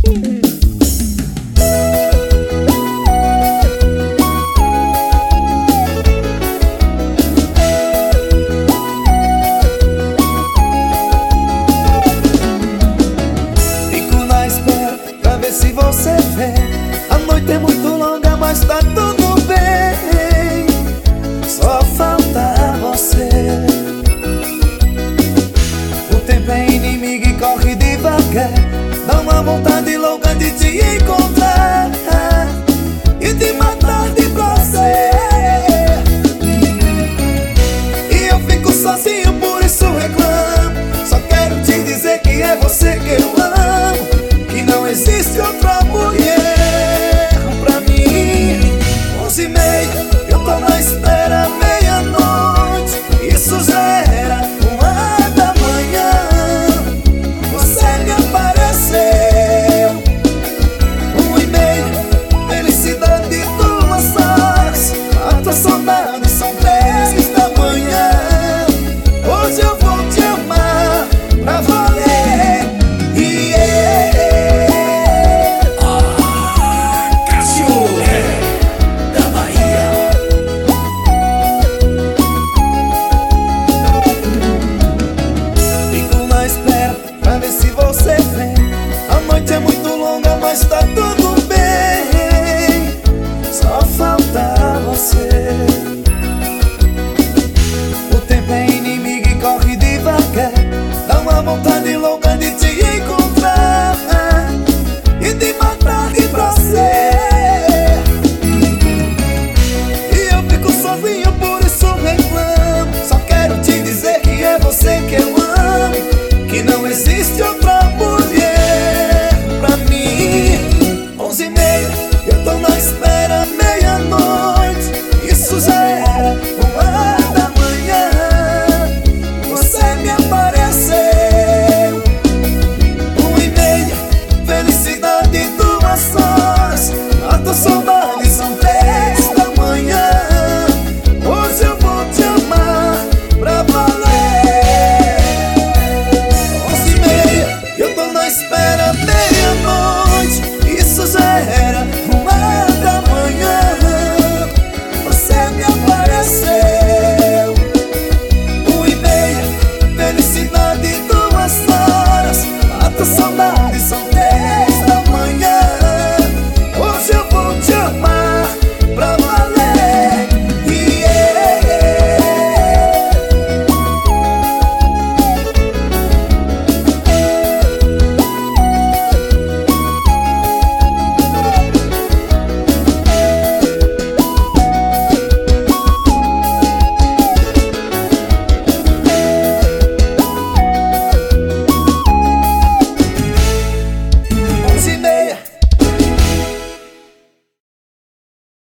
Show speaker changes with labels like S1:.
S1: Se você vê, a noite é muito longa, mas tá tudo bem. Só falta você. O tempo é inimigo e corre devagar. Dá uma vontade louca de te encontrar e te matar de prazer. E eu fico sozinho, por isso reclamo. Só quero te dizer que é você que eu amo. Não existe outra mulher pra mim. 11h30, eu tô na espera, meia-noite. Isso já era 1h da manhã. Você me apareceu. 1h30, felicidade 2 horas. A tua saudade são 10 da manhã. Hoje eu vou te amar pra valer. Pra ver se você vem. A noite é muito longa, mas tá tudo